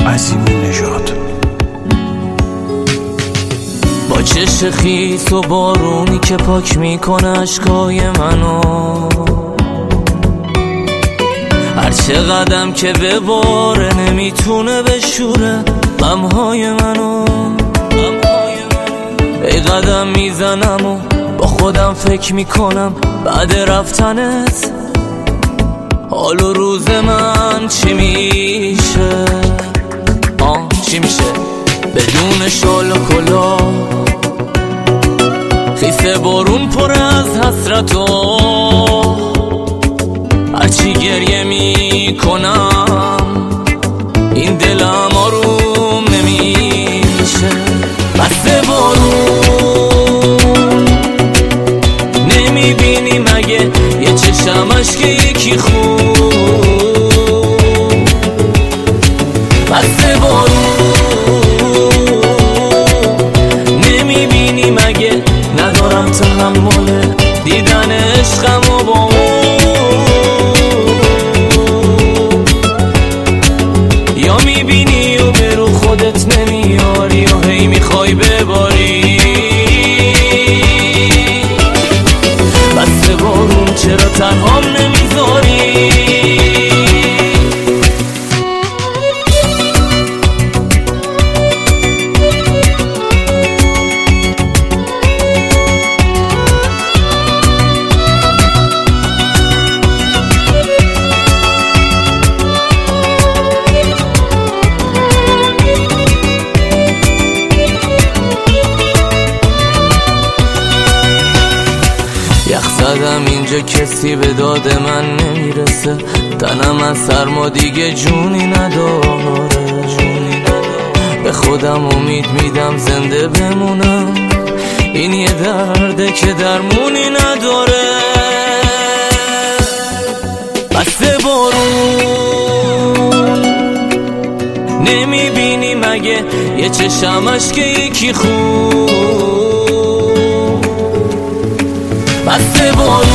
عظیمی نژاد. با چش خیس و بارونی که پاک میکنه اشکای منو، هر چه قدم که بباره نمیتونه بشوره غمهای منو. ای قدم میزنم و با خودم فکر میکنم بعد رفتنت حال و روز من چی میشه. چی میشه بدون شال و کلا، خیس بارون پر از حسرت و هرچی گریه میکنم این دلم آروم نمیشه. بس بارون نمیبینی مگه یه چشمش که یکی خوب. بس بارون نمیبینی مگه ندارم تحمل دیدن عشقم و با اون. یا میبینی و به رو خودت نمیاری و هی میخوای بباری. بس بارون چرا تنهام نمیذاری؟ زدم اینجا کسی به داد من نمیرسه، تنم از سرما دیگه جونی نداره. به خودم امید میدم زنده بمونم، این یه درده که درمونی نداره. بس بارون نمیبینی مگه یه چشمش که یکی خوب. بس بارون